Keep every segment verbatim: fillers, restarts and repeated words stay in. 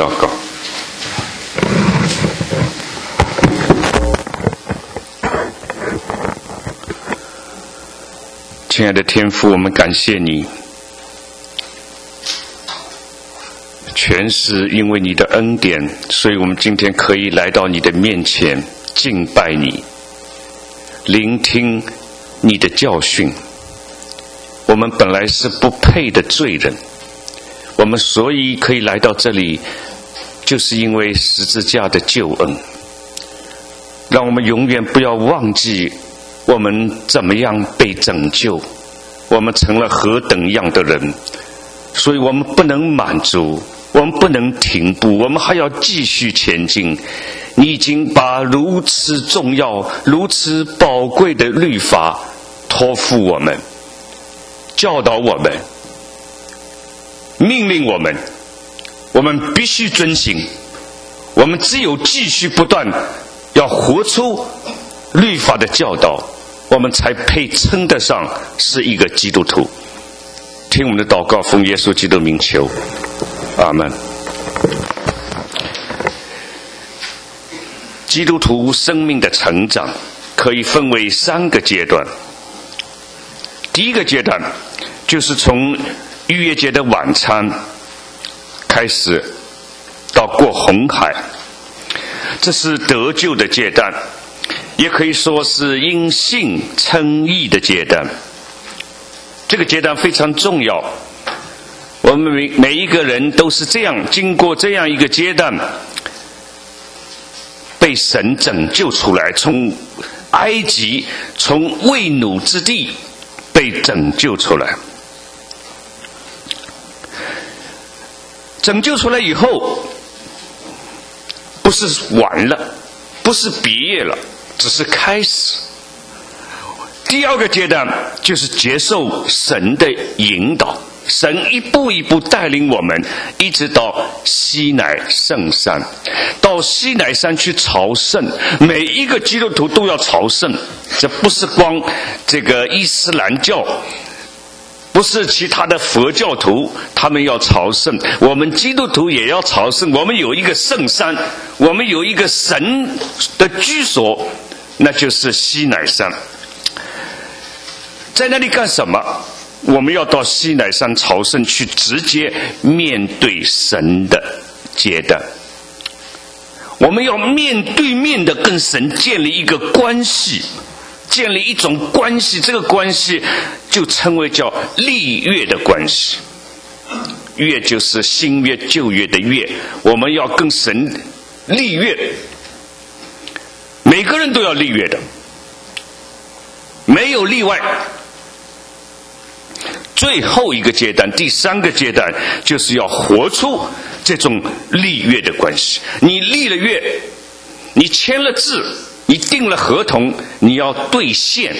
祷告。亲爱的天父，我们感谢你，全是因为你的恩典，所以我们今天可以来到你的面前敬拜你，聆听你的教训。我们本来是不配的罪人，我们所以可以来到这里，就是因为十字架的救恩。让我们永远不要忘记我们怎么样被拯救，我们成了何等样的人，所以我们不能满足，我们不能停步，我们还要继续前进。你已经把如此重要、如此宝贵的律法托付我们，教导我们，命令我们，我们必须遵行。我们只有继续不断要活出律法的教导，我们才配称得上是一个基督徒。听我们的祷告，奉耶稣基督名求，阿们。基督徒生命的成长可以分为三个阶段。第一个阶段就是从逾越节的晚餐开始到过红海，这是得救的阶段，也可以说是因信称义的阶段。这个阶段非常重要，我们每每一个人都是这样，经过这样一个阶段，被神拯救出来，从埃及，从为奴之地被拯救出来。拯救出来以后，不是完了，不是毕业了，只是开始。第二个阶段就是接受神的引导，神一步一步带领我们，一直到西乃圣山。到西乃山去朝圣，每一个基督徒都要朝圣，这不是光这个伊斯兰教，不是其他的佛教徒他们要朝圣，我们基督徒也要朝圣。我们有一个圣山，我们有一个神的居所，那就是西乃山。在那里干什么？我们要到西乃山朝圣，去直接面对神的阶段。我们要面对面的跟神建立一个关系，建立一种关系，这个关系就称为叫立约的关系。约就是新约旧约的约，我们要跟神立约，每个人都要立约的，没有例外。最后一个阶段，第三个阶段，就是要活出这种立约的关系。你立了约，你签了字，你订了合同，你要兑现。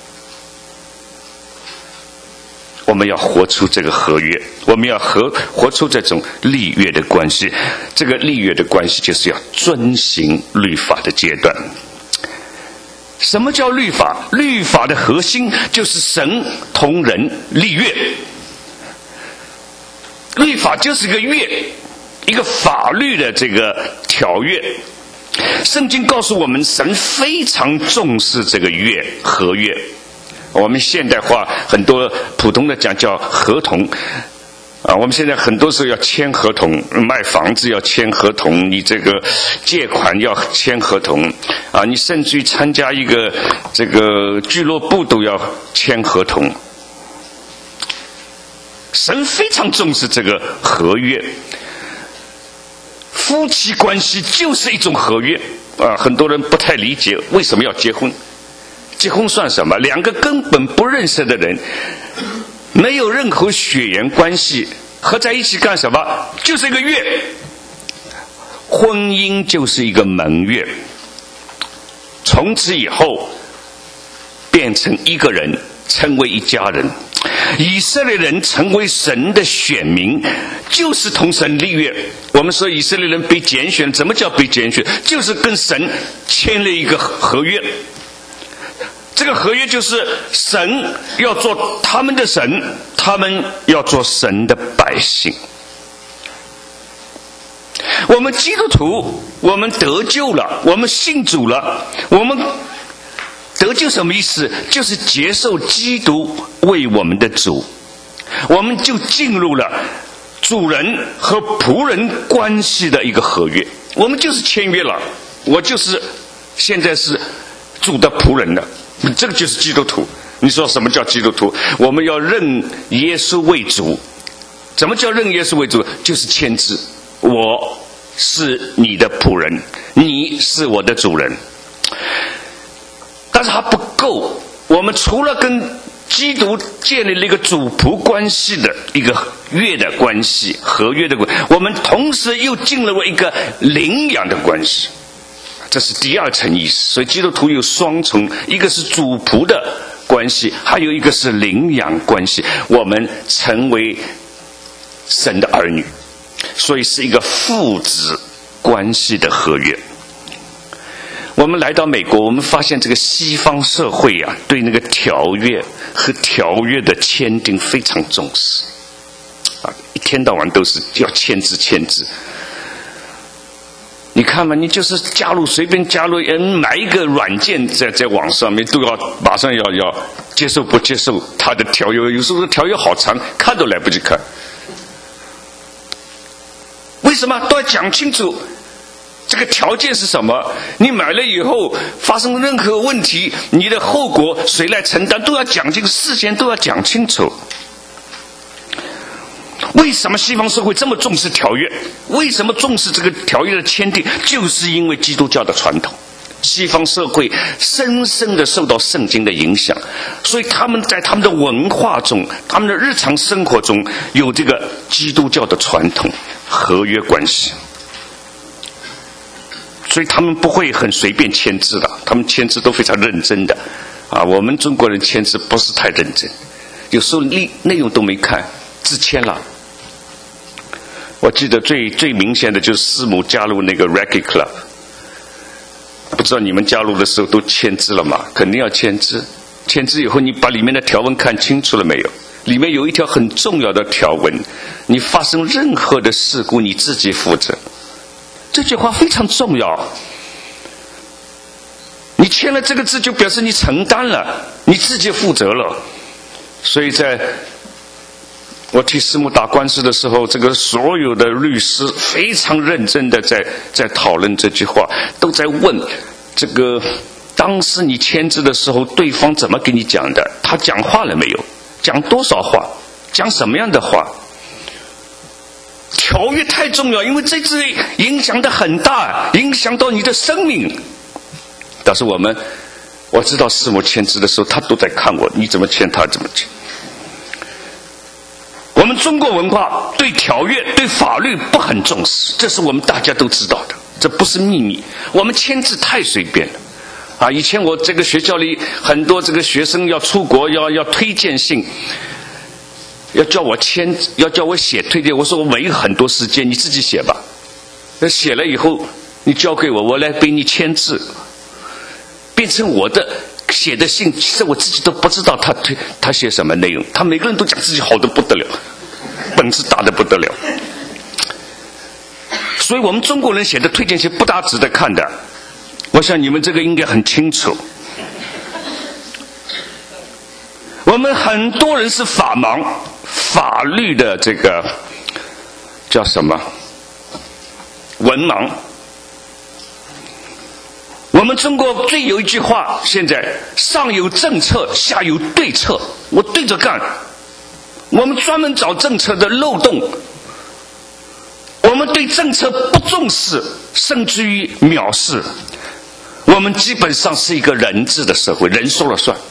我们要活出这个合约，我们要活活出这种立约的关系。这个立约的关系就是要遵行律法的阶段。什么叫律法？律法的核心就是神同人立约。律法就是一个约，一个法律的这个条约。圣经告诉我们，神非常重视这个约，合约。我们现代化很多普通的讲叫合同啊，我们现在很多时候要签合同，卖房子要签合同，你这个借款要签合同啊，你甚至于参加一个这个俱乐部都要签合同。神非常重视这个合约，夫妻关系就是一种合约啊，很多人不太理解为什么要结婚。结婚算什么？两个根本不认识的人，没有任何血缘关系，合在一起干什么？就是一个约。婚姻就是一个盟约，从此以后变成一个人，成为一家人。以色列人成为神的选民，就是同神立约。我们说以色列人被拣选，怎么叫被拣选？就是跟神签了一个合约。这个合约就是神要做他们的神，他们要做神的百姓。 我们基督徒，我们得救了，我们信主了，我们得救什么意思？就是接受基督为我们的主，我们就进入了主人和仆人关系的一个合约，我们就是签约了，我就是现在是主的仆人了，这个就是基督徒。你说什么叫基督徒？我们要认耶稣为主。怎么叫认耶稣为主？就是签字，我是你的仆人，你是我的主人。但是还不够，我们除了跟基督建立了一个主仆关系的一个约的关系、合约的关系，我们同时又进入了一个领养的关系，这是第二层意思。所以基督徒有双重，一个是主仆的关系，还有一个是领养关系。我们成为神的儿女，所以是一个父子关系的合约。我们来到美国，我们发现这个西方社会啊，对那个条约和条约的签订非常重视啊，一天到晚都是要签字签字。你看嘛，你就是加入随便加入，人买一个软件在在网上面都要马上要要接受不接受他的条约，有时候条约好长，看都来不及看。为什么都要讲清楚？这个条件是什么？你买了以后发生任何问题，你的后果谁来承担？都要讲清楚，事先都要讲清楚。为什么西方社会这么重视条约？为什么重视这个条约的签订？就是因为基督教的传统。西方社会深深地受到圣经的影响，所以他们在他们的文化中，他们的日常生活中有这个基督教的传统合约关系，所以他们不会很随便签字的，他们签字都非常认真的啊。我们中国人签字不是太认真，有时候内内容都没看，字签了。我记得最最明显的就是师母加入那个 Reggae Club， 不知道你们加入的时候都签字了吗？肯定要签字。签字以后，你把里面的条文看清楚了没有？里面有一条很重要的条文，你发生任何的事故你自己负责。这句话非常重要。你签了这个字，就表示你承担了，你自己负责了。所以在我替师母打官司的时候，这个所有的律师非常认真的在在讨论这句话，都在问这个当时你签字的时候，对方怎么跟你讲的？他讲话了没有？讲多少话？讲什么样的话？条约太重要，因为这字影响的很大，影响到你的生命。但是我们，我知道师母签字的时候，他都在看我，你怎么签，他怎么签。我们中国文化对条约、对法律不很重视，这是我们大家都知道的，这不是秘密。我们签字太随便了，啊！以前我这个学校里很多这个学生要出国，要要推荐信，要叫我签，要叫我写推荐，我说我没有很多时间，你自己写吧。那写了以后，你交给我，我来给你签字，变成我的写的信，其实我自己都不知道他推他写什么内容。他每个人都讲自己好的不得了，本事大的不得了。所以我们中国人写的推荐信不大值得看的，我想你们这个应该很清楚。我们很多人是法盲，法律的这个叫什么文盲。我们中国最有一句话，现在上有政策，下有对策，我对着干。我们专门找政策的漏洞，我们对政策不重视，甚至于藐视。我们基本上是一个人治的社会，人说了算。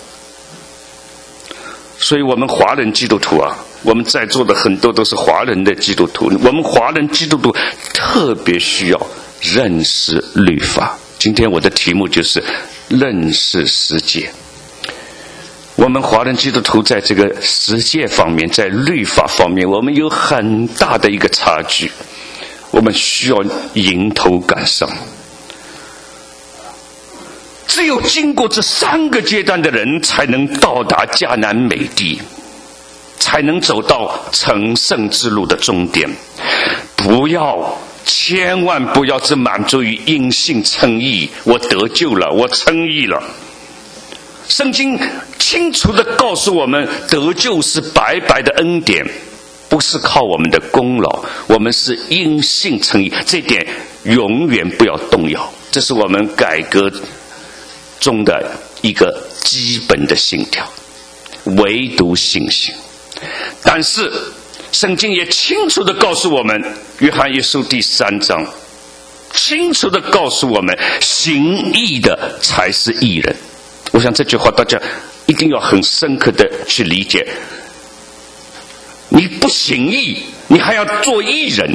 所以我们华人基督徒啊，我们在座的很多都是华人的基督徒，我们华人基督徒特别需要认识律法。今天我的题目就是认识十诫。我们华人基督徒在这个十诫方面，在律法方面，我们有很大的一个差距，我们需要迎头赶上。只有经过这三个阶段的人，才能到达迦南美地，才能走到成圣之路的终点。不要千万不要只满足于因信称义，我得救了，我称义了。圣经清楚地告诉我们，得救是白白的恩典，不是靠我们的功劳，我们是因信称义，这点永远不要动摇。这是我们改革中的一个基本的信条，唯独信心。但是圣经也清楚地告诉我们，约翰一书第三章清楚地告诉我们，行义的才是义人。我想这句话大家一定要很深刻地去理解。你不行义，你还要做义人。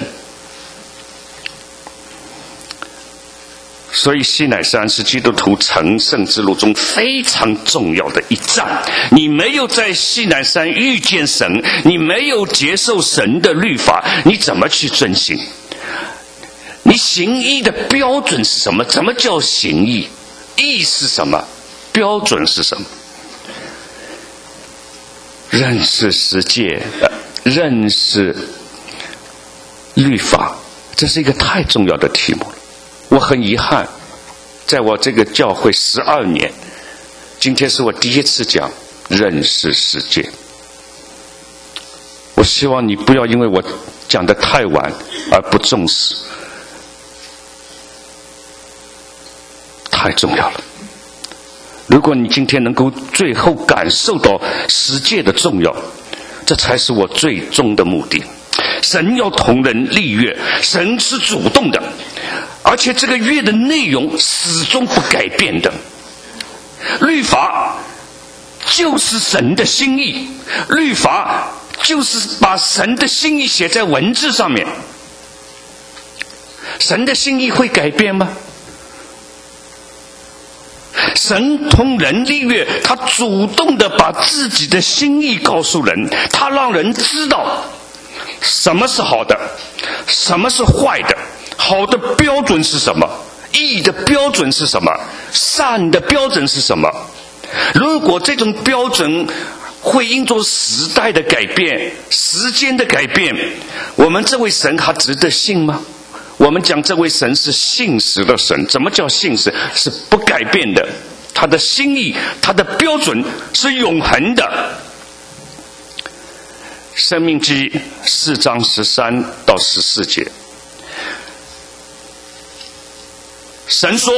所以西乃山是基督徒成圣之路中非常重要的一站。你没有在西乃山遇见神，你没有接受神的律法，你怎么去遵行？你行义的标准是什么？怎么叫行义？义是什么？标准是什么？认识十诫，认识律法，这是一个太重要的题目了。我很遗憾，在我这个教会十二年，今天是我第一次讲认识十诫。我希望你不要因为我讲得太晚而不重视，太重要了。如果你今天能够最后感受到十诫的重要，这才是我最终的目的。神要同人立约，神是主动的，而且这个约的内容始终不改变的。律法就是神的心意，律法就是把神的心意写在文字上面。神的心意会改变吗？神同人立约，他主动的把自己的心意告诉人，他让人知道什么是好的，什么是坏的，好的标准是什么，义的标准是什么，善的标准是什么。如果这种标准会因着时代的改变，时间的改变，我们这位神还值得信吗？我们讲这位神是信实的神。怎么叫信实？是不改变的，他的心意，他的标准是永恒的。申命记四章十三到十四节，神说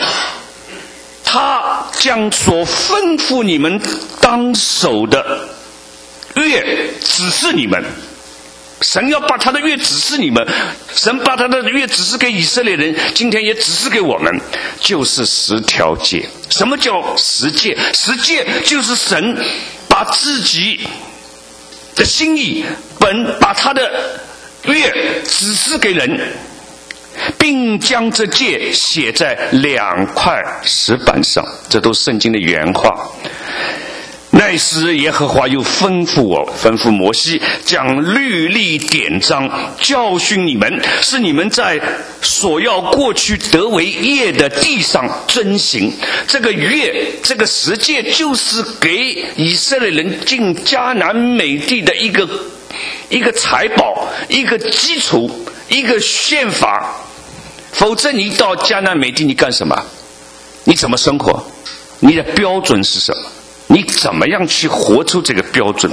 他将所吩咐你们当守的约指示你们。神要把他的约指示你们，神把他的约指示给以色列人，今天也指示给我们，就是十条诫。什么叫十诫？十诫就是神把自己的心意本把他的约指示给人，并将这诫写在两块石板上，这都是圣经的原话。那时耶和华又吩咐我，吩咐摩西，将律例典章教训你们，是你们在所要过去得为业的地上遵行。这个约，这个十诫，就是给以色列人进迦南美地的一个一个财宝，一个基础，一个宪法。否则你到迦南美地，你干什么？你怎么生活？你的标准是什么？你怎么样去活出这个标准？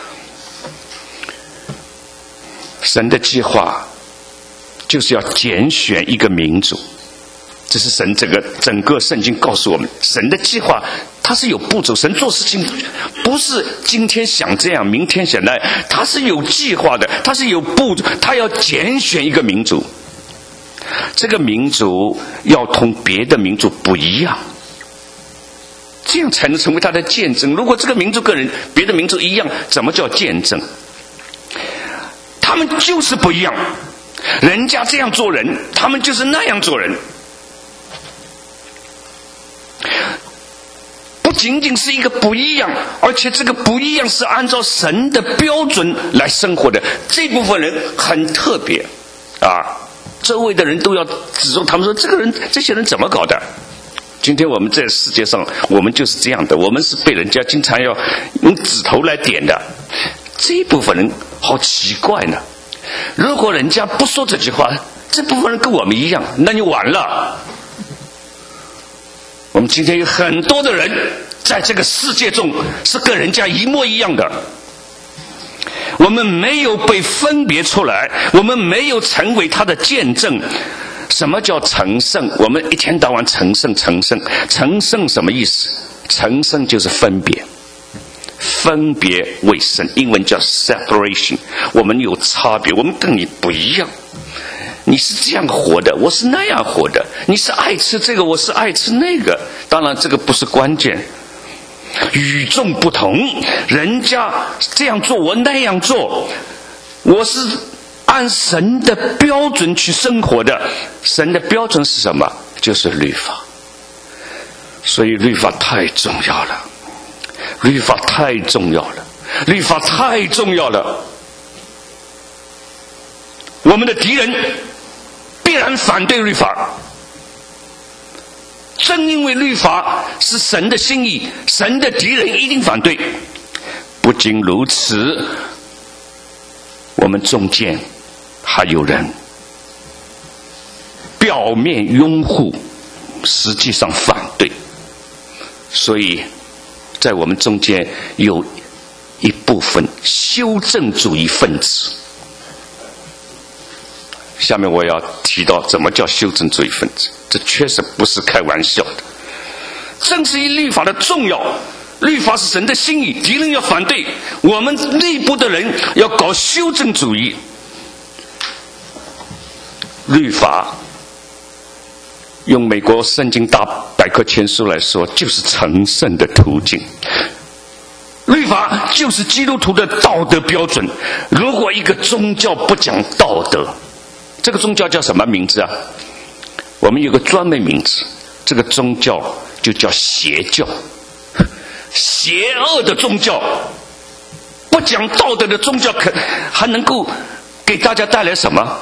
神的计划就是要拣选一个民族，这是神这个整个圣经告诉我们，神的计划它是有步骤，神做事情不是今天想这样明天想那样，他是有计划的，他是有步骤，他要拣选一个民族，这个民族要同别的民族不一样，这样才能成为他的见证。如果这个民族跟人别的民族一样，怎么叫见证？他们就是不一样，人家这样做人，他们就是那样做人。不仅仅是一个不一样，而且这个不一样是按照神的标准来生活的。这部分人很特别啊，周围的人都要指出他们说，这个人这些人怎么搞的？今天我们在世界上，我们就是这样的，我们是被人家经常要用指头来点的。这一部分人好奇怪呢。如果人家不说这句话， 这部分人跟我们一样，那就完了。我们今天有很多的人在这个世界中是跟人家一模一样的，我们没有被分别出来，我们没有成为他的见证。什么叫成圣？我们一天到晚成圣成圣成圣什么意思？成圣就是分别，分别为圣，英文叫 separation。 我们有差别，我们跟你不一样，你是这样活的，我是那样活的，你是爱吃这个，我是爱吃那个。当然这个不是关键，与众不同，人家这样做我那样做，我是按神的标准去生活的。神的标准是什么？就是律法。所以律法太重要了，律法太重要了，律法太重要了。我们的敌人必然反对律法，正因为律法是神的心意，神的敌人一定反对。不仅如此，我们中间还有人表面拥护，实际上反对。所以在我们中间有一部分修正主义分子。下面我要提到怎么叫修正主义分子，这确实不是开玩笑的。正是因律法的重要，律法是神的心意，敌人要反对，我们内部的人要搞修正主义。律法用美国圣经大百科全书来说，就是成圣的途径。律法就是基督徒的道德标准。如果一个宗教不讲道德，这个宗教叫什么名字啊？我们有个专门名字，这个宗教就叫邪教。邪恶的宗教，不讲道德的宗教，可还能够给大家带来什么？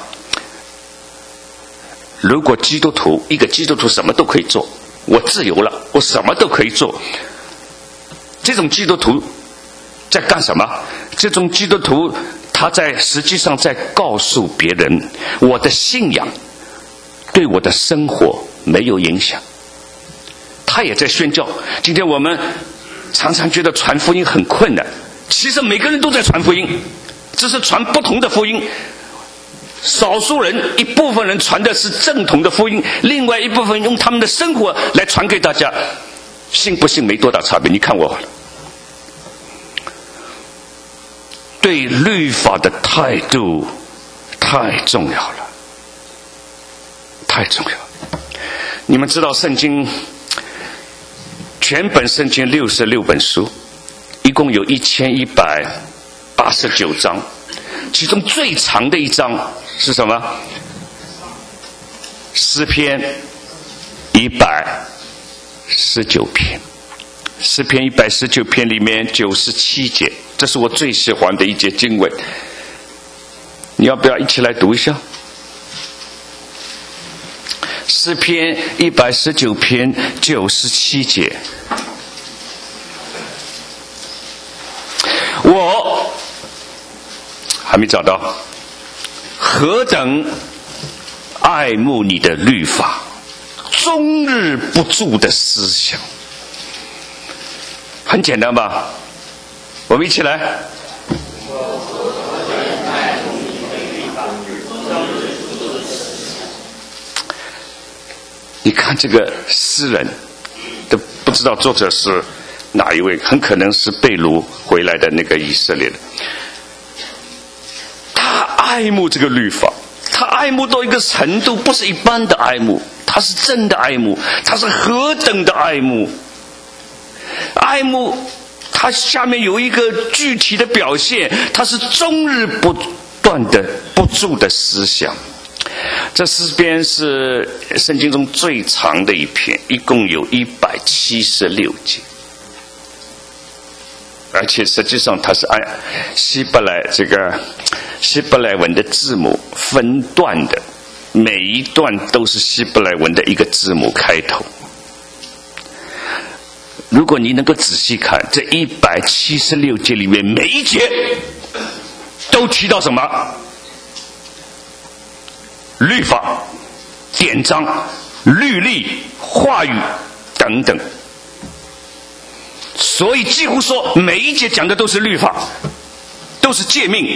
如果基督徒，一个基督徒什么都可以做，我自由了，我什么都可以做，这种基督徒在干什么？这种基督徒他在实际上在告诉别人，我的信仰对我的生活没有影响。他也在宣教。今天我们常常觉得传福音很困难，其实每个人都在传福音，只是传不同的福音。少数人，一部分人传的是正统的福音，另外一部分用他们的生活来传给大家，信不信没多大差别。你看我对律法的态度太重要了，太重要了。你们知道圣经全本圣经六十六本书，一共有一千一百八十九章，其中最长的一章是什么？诗篇一百十九篇。诗篇一百十九篇里面九十七节，这是我最喜欢的一节经文。你要不要一起来读一下？诗篇一百十九篇九十七节。我还没找到。何等爱慕你的律法，终日不住的思想。很简单吧？我们一起来。你看这个诗人，都不知道作者是哪一位，很可能是被掳回来的那个以色列的。他爱慕这个律法，他爱慕到一个程度，不是一般的爱慕，他是真的爱慕，他是何等的爱慕。爱慕他下面有一个具体的表现，他是终日不断的不住的思想。这诗篇是圣经中最长的一篇，一共有一百七十六节，而且实际上它是按希伯来这个希伯来文的字母分段的，每一段都是希伯来文的一个字母开头。如果你能够仔细看，这一百七十六节里面每一节都提到什么？ 律法、典章、律例、话语等等。所以几乎说每一节讲的都是律法，都是诫命，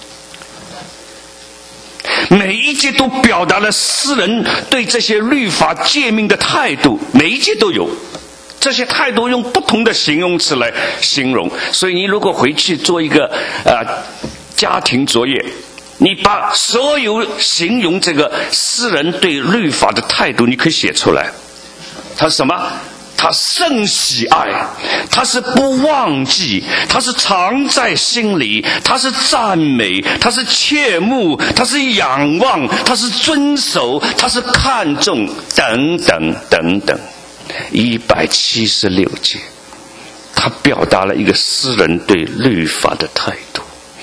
每一节都表达了诗人对这些律法诫命的态度，每一节都有。这些态度用不同的形容词来形容，所以你如果回去做一个呃家庭作业，你把所有形容这个诗人对律法的态度，你可以写出来。他是什么？他甚喜爱，他是不忘记，他是常在心里，他是赞美，他是切慕，他是仰望，他是遵守，他是看重，等等等等。一百七十六节，他表达了一个诗人对律法的态度。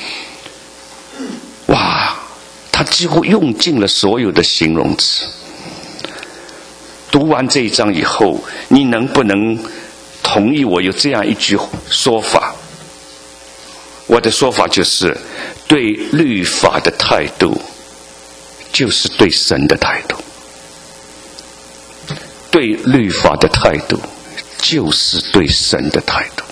哇，他几乎用尽了所有的形容词。读完这一章以后，你能不能同意我有这样一句说法？我的说法就是，对律法的态度就是对神的态度。对律法的态度就是对神的态度。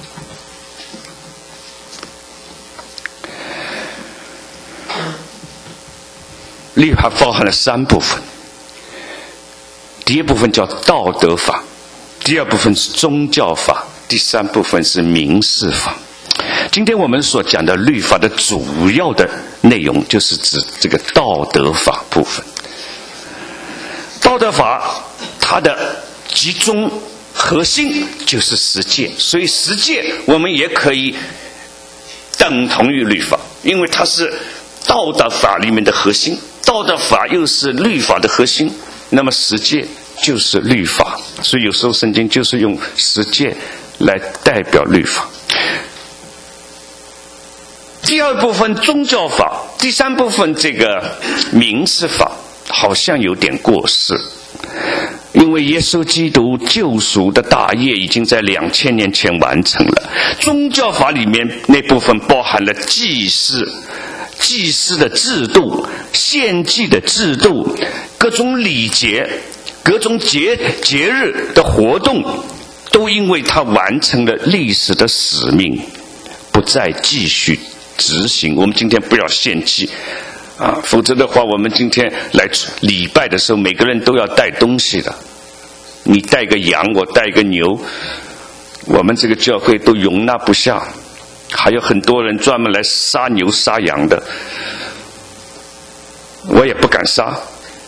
律法包含了三部分，第一部分叫道德法，第二部分是宗教法，第三部分是民事法。今天我们所讲的律法的主要的内容就是指这个道德法部分。道德法它的集中核心就是十诫，所以十诫我们也可以等同于律法，因为它是道德法里面的核心，道德法又是律法的核心，那么十诫就是律法，所以有时候圣经就是用十诫来代表律法。第二部分宗教法，第三部分这个民事法好像有点过时，因为耶稣基督救赎的大业已经在两千年前完成了。宗教法里面那部分包含了祭祀、祭司的制度、献祭的制度、各种礼节、各种节节日的活动，都因为它完成了历史的使命，不再继续执行。我们今天不要献祭啊，否则的话，我们今天来礼拜的时候，每个人都要带东西的。你带个羊，我带个牛，我们这个教会都容纳不下，还有很多人专门来杀牛杀羊的，我也不敢杀。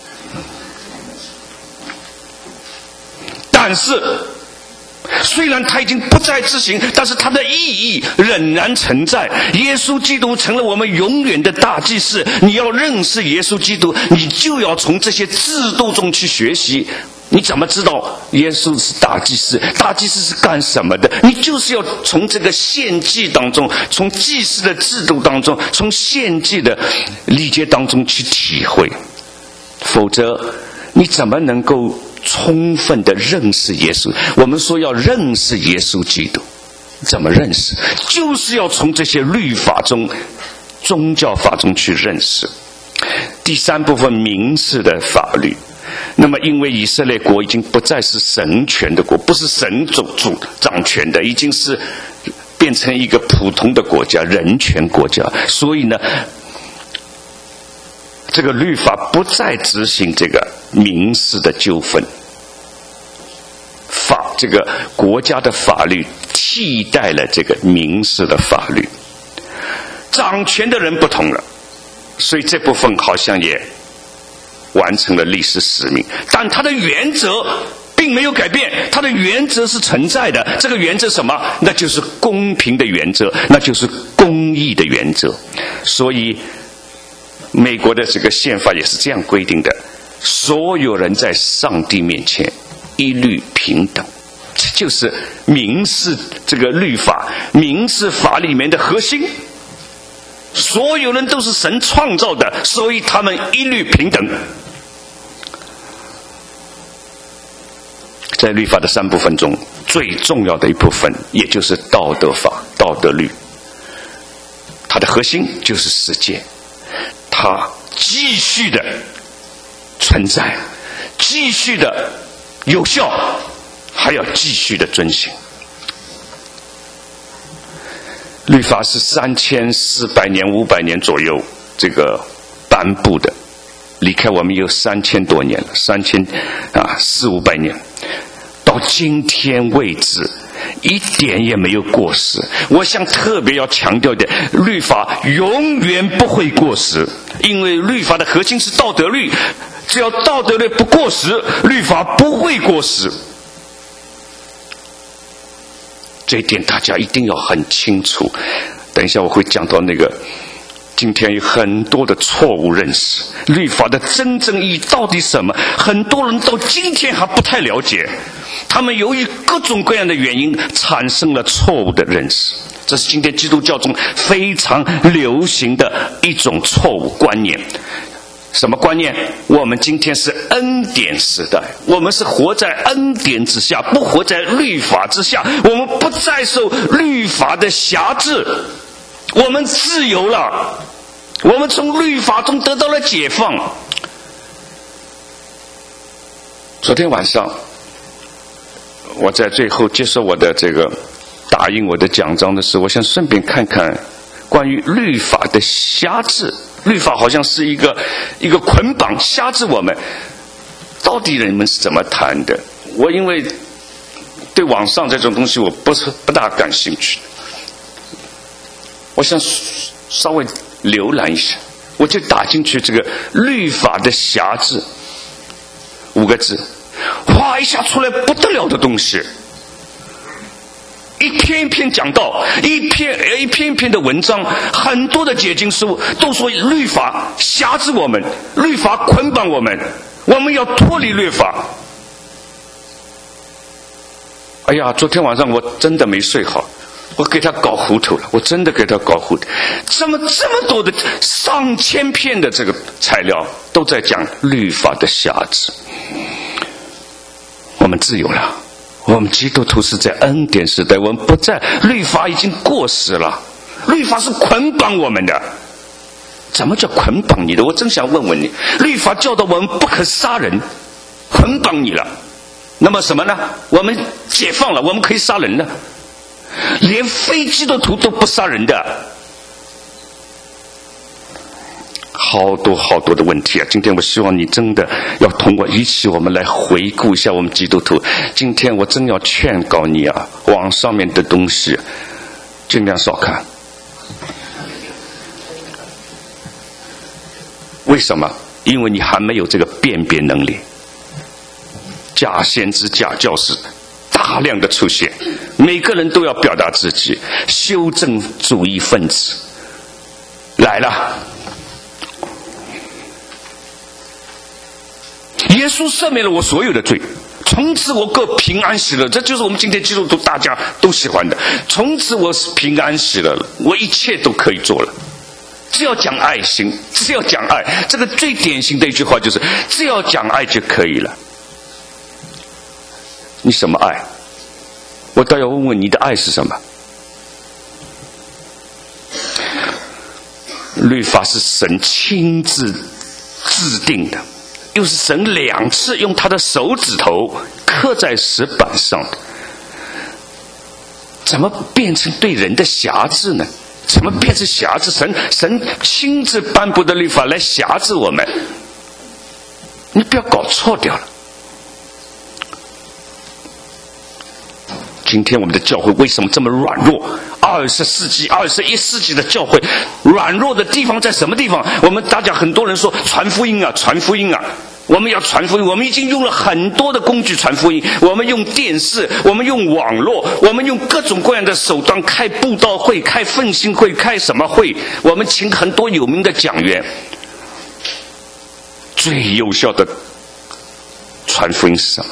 但是虽然它已经不再执行，但是它的意义仍然存在。耶稣基督成了我们永远的大祭司，你要认识耶稣基督，你就要从这些制度中去学习。你怎么知道耶稣是大祭司？大祭司是干什么的？你就是要从这个献祭当中，从祭司的制度当中，从献祭的礼节当中去体会，否则你怎么能够充分的认识耶稣？我们说要认识耶稣基督，怎么认识？就是要从这些律法中、宗教法中去认识。第三部分民事的法律，那么因为以色列国已经不再是神权的国，不是神主主掌权的，已经是变成一个普通的国家，人权国家，所以呢，这个律法不再执行这个民事的纠纷，法这个国家的法律替代了这个民事的法律，掌权的人不同了，所以这部分好像也完成了历史使命，但它的原则并没有改变，它的原则是存在的。这个原则什么？那就是公平的原则，那就是公义的原则。所以美国的这个宪法也是这样规定的，所有人在上帝面前一律平等。这就是民事这个律法、民事法里面的核心。所有人都是神创造的，所以他们一律平等。在律法的三部分中，最重要的一部分也就是道德法、道德律，它的核心就是十诫，它继续的存在，继续的有效，还要继续的遵行。律法是三千四百年、五百年左右这个颁布的，离开我们有三千多年了，三千啊四五百年，到今天为止一点也没有过时。我想特别要强调一点，律法永远不会过时，因为律法的核心是道德律，只要道德律不过时，律法不会过时。这一点大家一定要很清楚。等一下我会讲到那个今天有很多的错误认识，律法的真正意义到底什么，很多人到今天还不太了解，他们由于各种各样的原因产生了错误的认识，这是今天基督教中非常流行的一种错误观念。什么观念？我们今天是恩典时代，我们是活在恩典之下，不活在律法之下，我们不再受律法的辖制，我们自由了，我们从律法中得到了解放。昨天晚上我在最后接受我的这个打印我的奖章的时候，我想顺便看看关于律法的辖制。律法好像是一个一个捆绑辖制我们，到底人们是怎么谈的？我因为对网上这种东西我不是不大感兴趣，我想稍微浏览一下，我就打进去这个律法的辖制五个字，哗一下出来不得了的东西，一篇一篇讲到，一篇一篇一篇的文章，很多的解经书都说律法辖制我们，律法捆绑我们，我们要脱离律法。哎呀，昨天晚上我真的没睡好，我给他搞糊涂了，我真的给他搞糊涂。这么这么多的上千篇的这个材料都在讲律法的辖制，我们自由了。我们基督徒是在恩典时代，我们不在，律法已经过时了，律法是捆绑我们的。怎么叫捆绑你的？我真想问问你，律法教导我们不可杀人，捆绑你了，那么什么呢？我们解放了，我们可以杀人了，连非基督徒都不杀人的。好多好多的问题啊！今天我希望你真的要通过一起我们来回顾一下我们基督徒。今天我真要劝告你啊，网上面的东西尽量少看。为什么？因为你还没有这个辨别能力。假先知、假教师大量的出现，每个人都要表达自己，修正主义分子来了。耶稣赦免了我所有的罪，从此我过平安喜乐，这就是我们今天基督徒大家都喜欢的。从此我是平安喜乐了，我一切都可以做了。只要讲爱心，只要讲爱，这个最典型的一句话就是只要讲爱就可以了。你什么爱？我倒要问问你的爱是什么？律法是神亲自制定的，又是神两次用他的手指头刻在石板上的，怎么变成对人的辖制呢？怎么变成辖制？神神亲自颁布的律法来辖制我们，你不要搞错掉了。今天我们的教会为什么这么软弱？二十世纪、二十一世纪的教会软弱的地方在什么地方？我们大家很多人说传福音啊，传福音啊，我们要传福音，我们已经用了很多的工具传福音，我们用电视，我们用网络，我们用各种各样的手段开布道会、开奋兴会、开什么会，我们请很多有名的讲员。最有效的传福音是什么？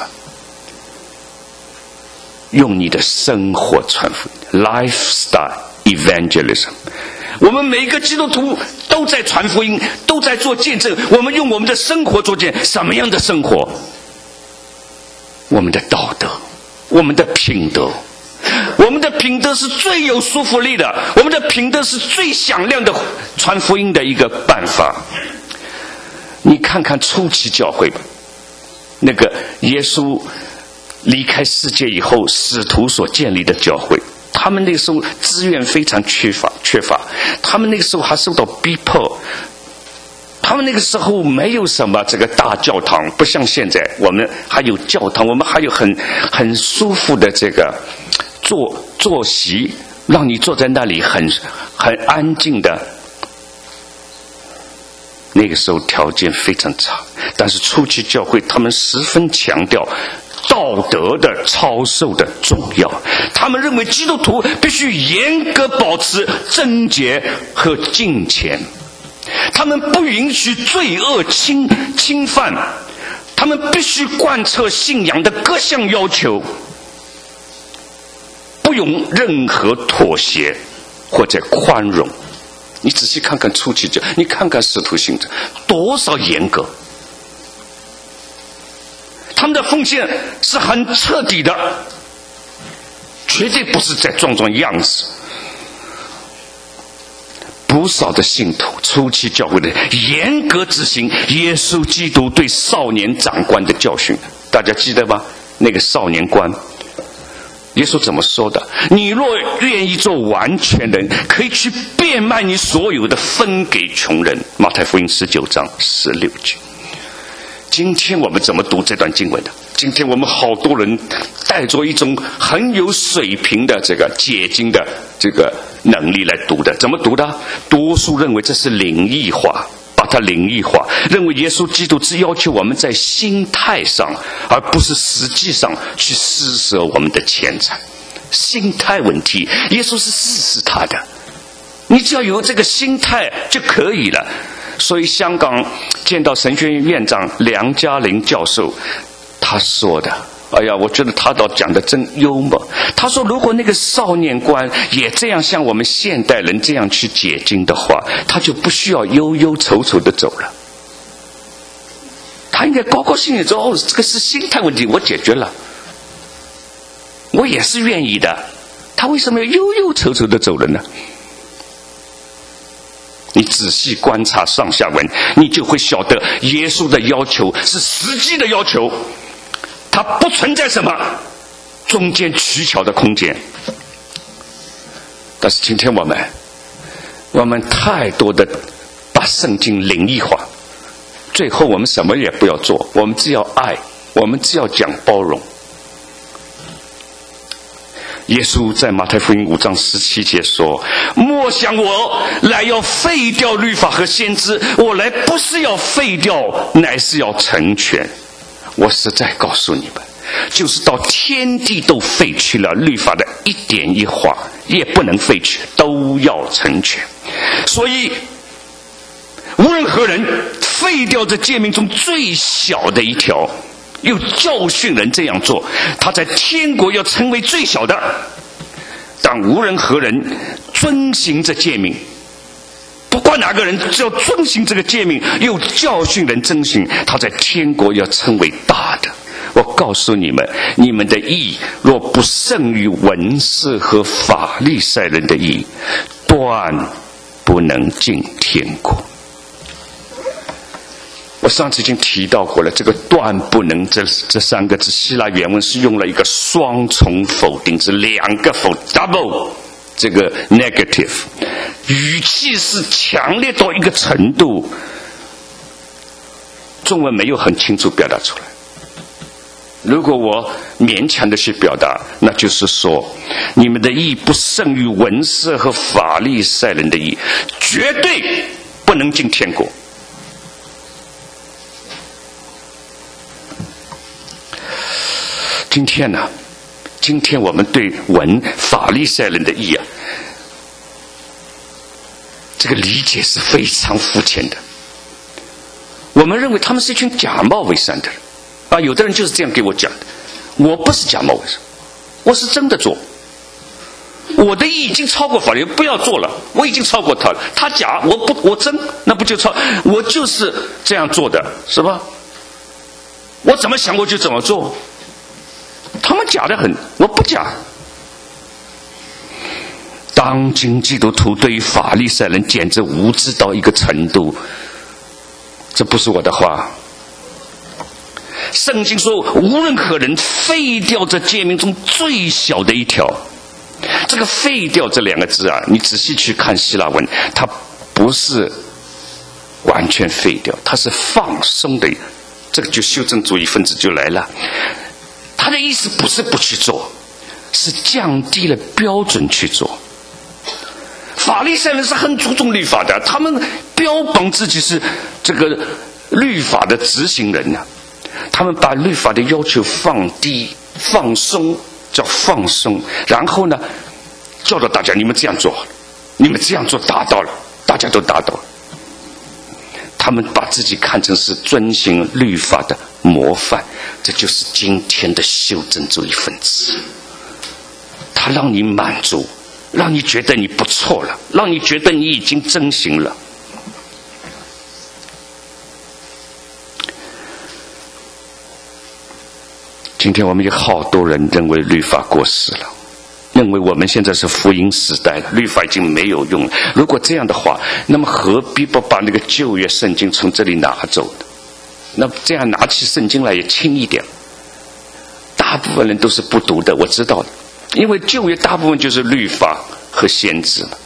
用你的生活传福音 ，lifestyle evangelism。我们每一个基督徒都在传福音，都在做见证。我们用我们的生活做见证，什么样的生活？我们的道德，我们的品德，我们的品德是最有说服力的，我们的品德是最响亮的传福音的一个办法。 你看看初期教会吧，那个耶稣离开世界以后，使徒所建立的教会，他们那个时候资源非常缺乏，缺乏，他们那个时候还受到逼迫，他们那个时候没有什么这个大教堂，不像现在，我们还有教堂，我们还有很很舒服的这个坐坐席，让你坐在那里很很安静的。那个时候条件非常差，但是初期教会他们十分强调道德的操守的重要，他们认为基督徒必须严格保持贞洁和敬虔，他们不允许罪恶侵侵犯，他们必须贯彻信仰的各项要求，不容任何妥协或者宽容。你仔细看看初期教，你看看使徒行传，多少严格！他们的奉献是很彻底的，绝对不是在装装样子。不少的信徒，初期教会的严格执行耶稣基督对少年长官的教训，大家记得吗？那个少年官。耶稣怎么说的？你若愿意做完全人，可以去变卖你所有的，分给穷人。马太福音十九章十六句。今天我们怎么读这段经文的？今天我们好多人带着一种很有水平的这个解经的这个能力来读的，怎么读的？多数认为这是灵异化，把它灵异化，认为耶稣基督只要求我们在心态上，而不是实际上去施舍我们的钱财。心态问题，耶稣是试试他的，你只要有这个心态就可以了。所以香港见到神学院院长梁家麟教授，他说的，哎呀，我觉得他倒讲的真幽默。他说，如果那个少年官也这样像我们现代人这样去解经的话，他就不需要忧忧愁愁的走了。他应该高高兴兴说，哦，这个是心态问题，我解决了，我也是愿意的。他为什么要忧忧愁愁的走了呢？你仔细观察上下文，你就会晓得耶稣的要求是实际的要求，它不存在什么中间取巧的空间。但是今天我们我们太多的把圣经灵异化，最后我们什么也不要做，我们只要爱，我们只要讲包容。耶稣在马太福音五章十七节说，莫想我来要废掉律法和先知，我来不是要废掉，乃是要成全。我实在告诉你们，就是到天地都废去了，律法的一点一画也不能废去，都要成全。所以无论何人废掉这诫命中最小的一条，又教训人这样做，他在天国要成为最小的。但无论何人遵行这诫命，不管哪个人，只要遵行这个诫命，又教训人遵行，他在天国要成为大的。我告诉你们，你们的义若不胜于文士和法利赛人的义，断不能进天国。我上次已经提到过了，这个断不能这这三个字，希腊原文是用了一个双重否定字，两个否 double 这个 negative， 语气是强烈到一个程度，中文没有很清楚表达出来。如果我勉强的去表达，那就是说，你们的义不胜于文士和法利赛人的义，绝对不能进天国。今天呢，今天我们对文法利赛人的义啊，这个理解是非常肤浅的。我们认为他们是一群假冒伪善的人啊，有的人就是这样给我讲的。我不是假冒伪善，我是真的做。我的义已经超过法律，不要做了，我已经超过他了。他假，我不，我真，那不就超？我就是这样做的，是吧？我怎么想我就怎么做。他们假得很，我不假。当今基督徒对于法利赛人简直无知到一个程度， 这不是我的话。圣经说，无任何人废掉这诫命中最小的一条。这个废掉这两个字啊，你仔细去看希腊文，它不是完全废掉，它是放松的。这个就修正主义分子就来了，他的意思不是不去做，是降低了标准去做。法利赛人是很注重律法的，他们标榜自己是这个律法的执行人呢、啊。他们把律法的要求放低、放松，叫放松，然后呢，教导大家你们这样做，你们这样做达到了，大家都达到了。他们把自己看成是遵行律法的模范，这就是今天的修正主义分子。他让你满足，让你觉得你不错了，让你觉得你已经遵行了。今天我们有好多人认为律法过时了，认为我们现在是福音时代了，律法已经没有用了。如果这样的话，那么何必不把那个旧约圣经从这里拿走呢？那这样拿起圣经来也轻一点。大部分人都是不读的，我知道的，因为旧约大部分就是律法和先知嘛。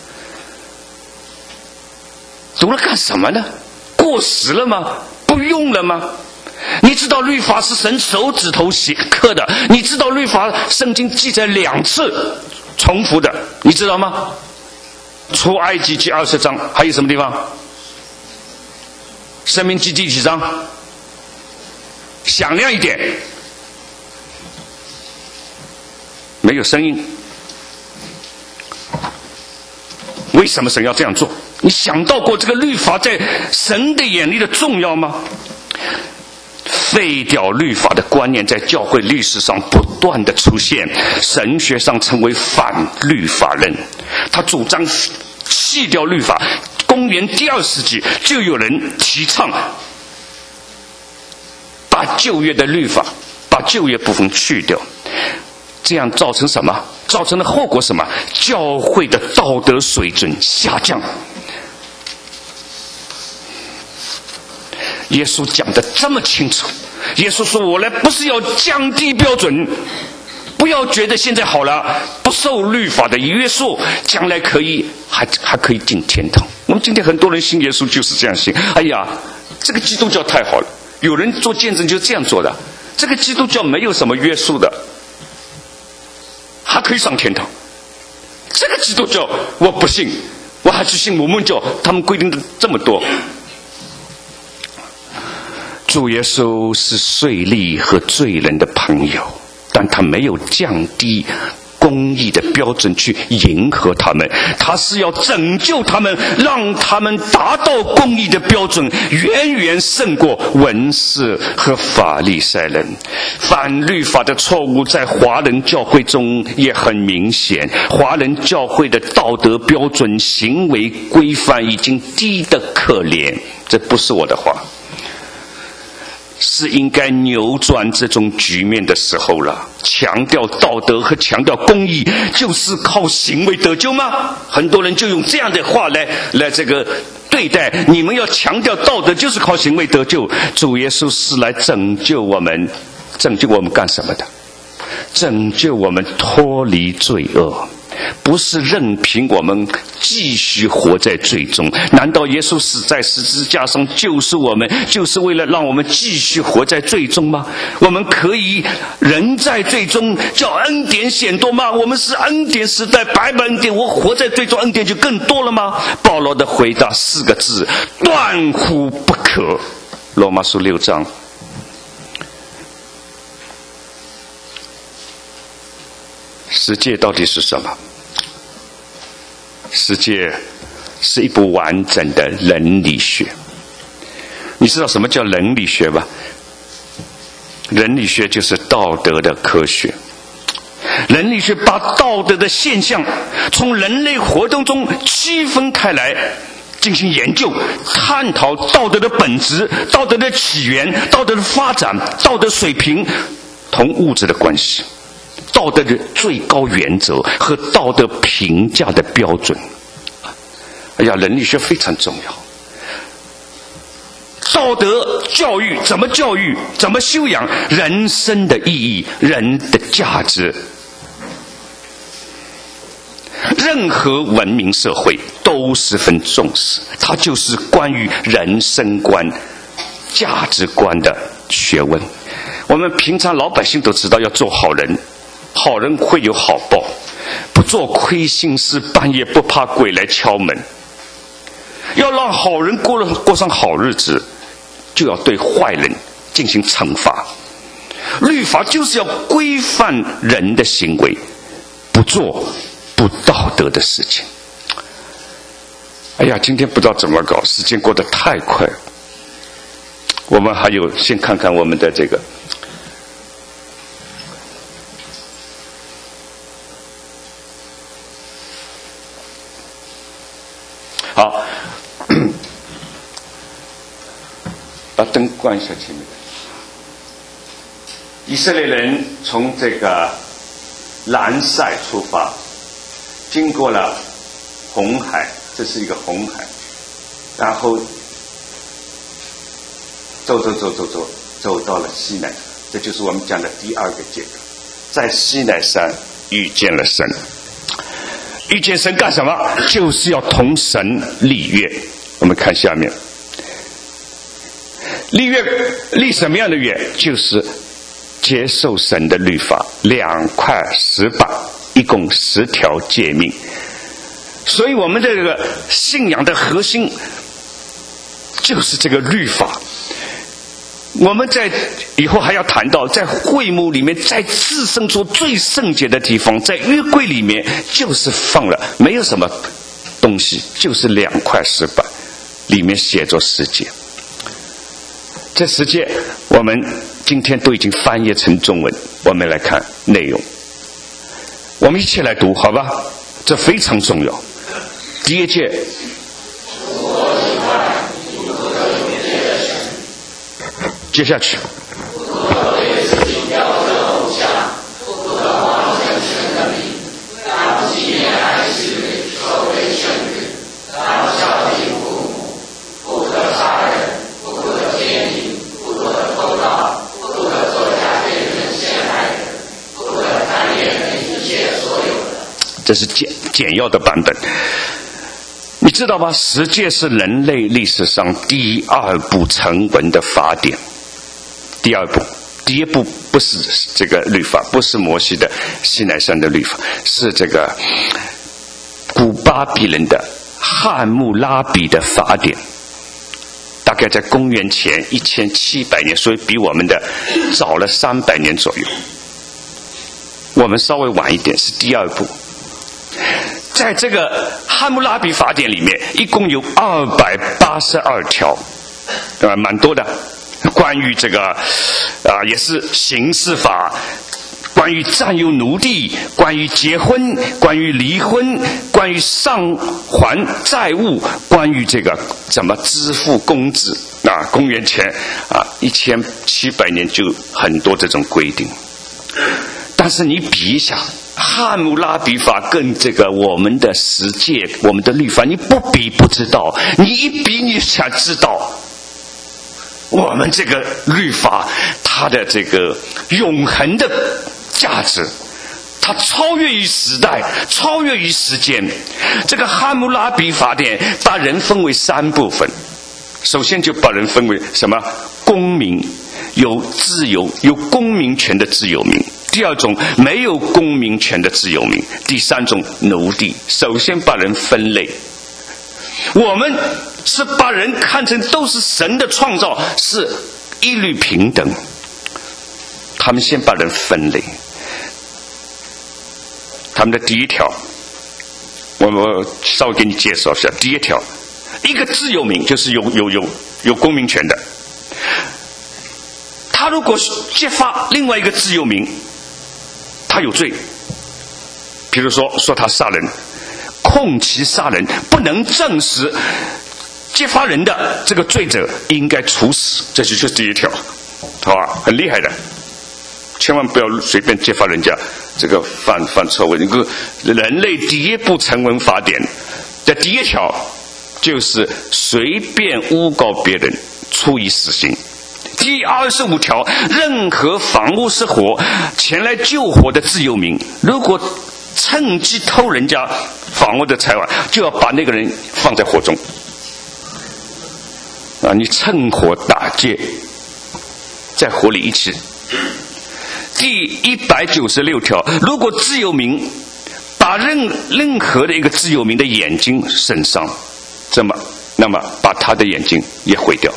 读了干什么呢？过时了吗？不用了吗？你知道律法是神手指头写刻的，你知道律法圣经记载两次重复的，你知道吗？出埃及记二十章，还有什么地方？申命记第几章？响亮一点，没有声音。为什么神要这样做？你想到过这个律法在神的眼里的重要吗？废掉律法的观念在教会历史上不断的出现，神学上称为反律法人，他主张弃掉律法。公元第二世纪就有人提倡把旧约的律法，把旧约部分去掉，这样造成什么？造成的后果什么？教会的道德水准下降。耶稣讲得这么清楚，耶稣说，我来不是要降低标准，不要觉得现在好了，不受律法的约束，将来可以还还可以进天堂。我们今天很多人信耶稣就是这样信，哎呀，这个基督教太好了，有人做见证就是这样做的，这个基督教没有什么约束的，还可以上天堂。这个基督教我不信，我还去信摩门教，他们规定的这么多。主耶稣是税吏和罪人的朋友，但他没有降低公义的标准去迎合他们，他是要拯救他们，让他们达到公义的标准，远远胜过文士和法利赛人。反律法的错误在华人教会中也很明显，华人教会的道德标准、行为规范已经低得可怜。这不是我的话，是应该扭转这种局面的时候了。强调道德和强调公义，就是靠行为得救吗？很多人就用这样的话来来这个对待，你们要强调道德就是靠行为得救。主耶稣是来拯救我们，拯救我们干什么的？拯救我们脱离罪恶，不是任凭我们继续活在罪中。难道耶稣死在十字架上就是我们，就是为了让我们继续活在罪中吗？我们可以人在罪中叫恩典显多吗？我们是恩典时代，白白恩典，我活在罪中，恩典就更多了吗？保罗的回答四个字：断乎不可。罗马书六章。十诫到底是什么？十诫是一部完整的伦理学。你知道什么叫伦理学吧？伦理学就是道德的科学。伦理学把道德的现象从人类活动中区分开来，进行研究，探讨道德的本质、道德的起源、道德的发展、道德水平同物质的关系，道德的最高原则和道德评价的标准。哎呀，伦理学非常重要。 道德教育怎么教育，怎么修养，人生的意义，人的价值。任何文明社会都十分重视，它就是关于人生观、价值观的学问。我们平常老百姓都知道要做好人，好人会有好报，不做亏心事，半夜不怕鬼来敲门。要让好人过了过上好日子，就要对坏人进行惩罚。律法就是要规范人的行为，不做不道德的事情。哎呀，今天不知道怎么搞，时间过得太快了。我们还有，先看看我们的这个。好，把灯关一下前面。以色列人从这个兰塞出发，经过了红海，这是一个红海，然后走走走走走走到了西奈，这就是我们讲的第二个阶段，在西奈山遇见了神。遇见神干什么？就是要同神立约。我们看下面，立约立什么样的约？就是接受神的律法，两块石板，一共十条诫命。所以我们这个信仰的核心就是这个律法。我们在以后还要谈到，在会幕里面，在至圣处最圣洁的地方，在约柜里面，就是放了没有什么东西，就是两块石板，里面写着十诫。这十诫我们今天都已经翻译成中文，我们来看内容。我们一起来读，好吧？这非常重要。第一诫，接下去，这是简简要的版本。你知道吗？十诫是人类历史上第二部成文的法典。第二部，第一部不是这个律法，不是摩西的西奈山的律法，是这个古巴比伦的汉谟拉比的法典，大概在公元前一千七百年，所以比我们的早了三百年左右。我们稍微晚一点，是第二部。在这个汉谟拉比法典里面，一共有二百八十二条，对吧？蛮多的。关于这个，啊、呃，也是刑事法，关于占有奴隶，关于结婚，关于离婚，关于上还债务，关于这个怎么支付工资。啊，公元前啊一千七百年就很多这种规定。但是你比一下汉谟拉比法跟这个我们的十诫，我们的律法，你不比不知道，你一比你才知道。我们这个律法，它的这个永恒的价值，它超越于时代，超越于时间。这个汉谟拉比法典把人分为三部分，首先就把人分为什么？公民，有自由，有公民权的自由民；第二种没有公民权的自由民；第三种奴隶。首先把人分类。我们是把人看成都是神的创造，是一律平等。他们先把人分类。他们的第一条，我我稍微给你介绍一下。第一条，一个自由民就是有有有有公民权的，他如果揭发另外一个自由民，他有罪，比如说说他杀人。控其杀人，不能证实揭发人的这个罪者，应该处死。这就是第一条，好吧？很厉害的，千万不要随便揭发人家这个犯犯错误。一个人类第一部成文法典的第一条，就是随便诬告别人处以死刑。第二十五条，任何房屋失火前来救火的自由民，如果趁机偷人家房屋的财物，就要把那个人放在火中。啊，你趁火打劫，在火里一起。第一百九十六条，如果自由民把任任何的一个自由民的眼睛损伤，这么那么把他的眼睛也毁掉。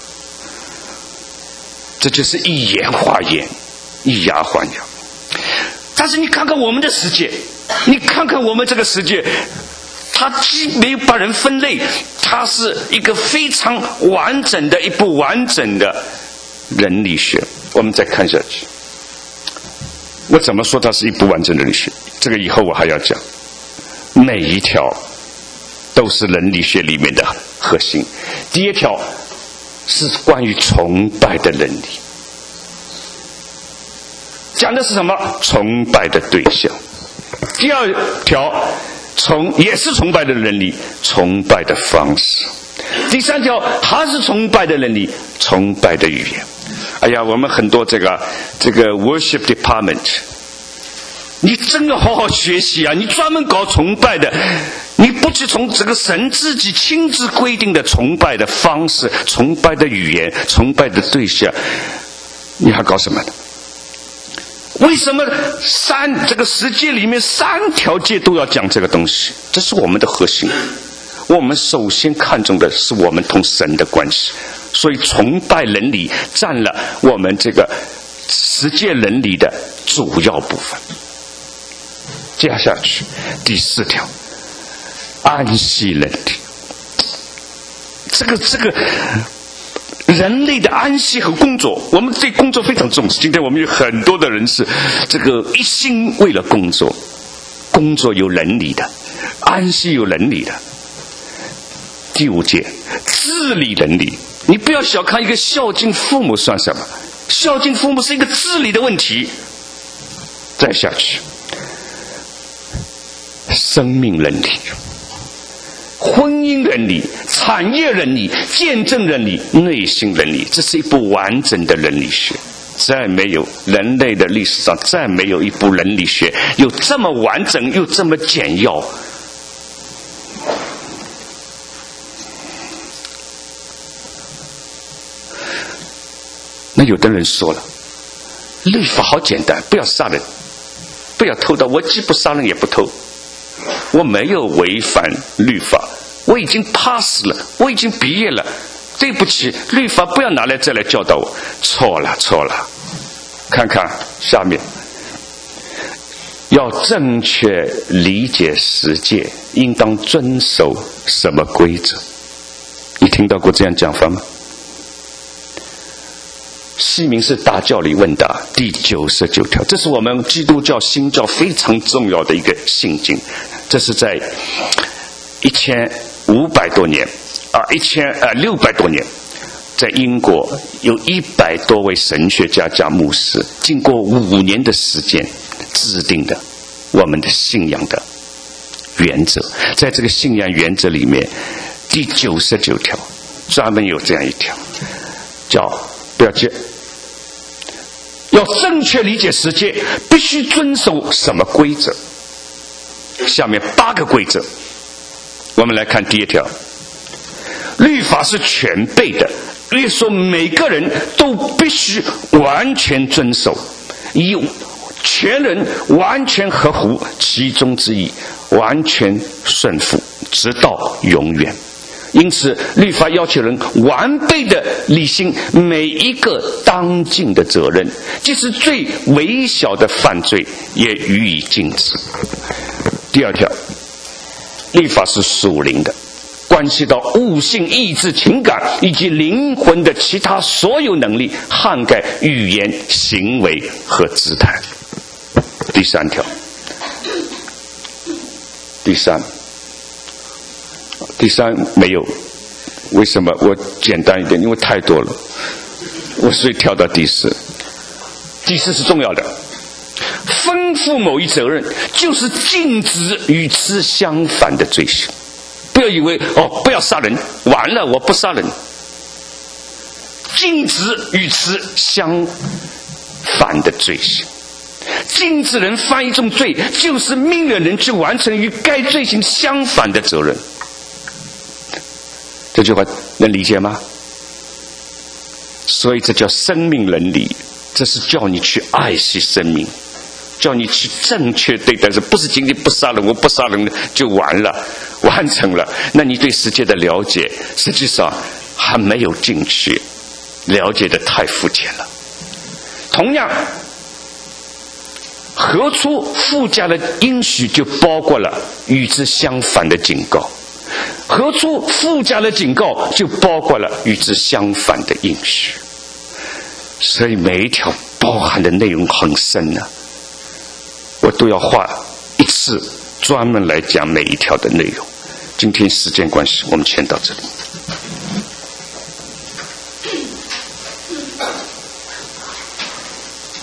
这就是以眼还眼，以牙还牙。但是你看看我们的世界，你看看我们这个世界，它既没有把人分类，它是一个非常完整的一部完整的人理学。我们再看下去，我怎么说它是一部完整的人理学？这个以后我还要讲，每一条都是人理学里面的核心。第一条是关于崇拜的伦理，讲的是什么？崇拜的对象。第二条崇也是崇拜的伦理，崇拜的方式。第三条还是崇拜的伦理，崇拜的语言。哎呀，我们很多这个这个 worship department， 你真要好好学习啊！你专门搞崇拜的，你不去从这个神自己亲自规定的崇拜的方式、崇拜的语言、崇拜的对象，你还搞什么呢？为什么三这个十诫里面三条诫都要讲这个东西？这是我们的核心。我们首先看重的是我们同神的关系，所以崇拜伦理占了我们这个十诫伦理的主要部分。接下去第四条，安息伦理。这个这个人类的安息和工作，我们对工作非常重视。今天我们有很多的人是这个一心为了工作，工作有伦理的，安息有伦理的。第五节，治理伦理。你不要小看一个孝敬父母算什么，孝敬父母是一个治理的问题。再下去，生命伦理、婚姻伦理、产业伦理、见证伦理、内心伦理，这是一部完整的伦理学。再没有人类的历史上再没有一部伦理学有这么完整又这么简要。那有的人说了，律法好简单，不要杀人，不要偷盗，我既不杀人也不偷，我没有违反律法，我已经 pass 了，我已经毕业了，对不起，律法不要拿来再来教导我。错了错了，看看下面，要正确理解十诫，应当遵守什么规则？你听到过这样讲法吗？西敏寺大教理问答第九十九条，这是我们基督教新教非常重要的一个信经。这是在一千五百多年啊，一千呃六百多年，在英国有一百多位神学家加牧师，经过五年的时间制定的我们的信仰的原则。在这个信仰原则里面，第九十九条专门有这样一条，叫不要记，要正确理解十诫，必须遵守什么规则？下面八个规则，我们来看第一条。律法是全备的，约束每个人都必须完全遵守，以全人完全合乎其中之意，完全顺服，直到永远。因此律法要求人完备的履行每一个当尽的责任，即使最微小的犯罪也予以禁止。第二条，律法是属灵的，关系到悟性、意志、情感以及灵魂的其他所有能力，涵盖语言、行为和姿态。第三条，第三第三没有，为什么？我简单一点，因为太多了，我所以跳到第四。第四是重要的，吩咐某一责任就是禁止与之相反的罪行。不要以为哦，不要杀人，完了我不杀人。 禁止与此相反的罪行。禁止人犯一种罪，就是命令人去完成与该罪行相反的责任。这句话能理解吗？所以这叫生命伦理，这是叫你去爱惜生命，叫你去正确对待，不是仅仅不杀人，我不杀人就完了，完成了。那你对世界的了解实际上还没有进去，了解的太肤浅了。同样，何处附加了应许，就包括了与之相反的警告；何处附加了警告，就包括了与之相反的应许。所以每一条包含的内容很深啊，我都要花一次专门来讲每一条的内容。今天时间关系，我们先到这里。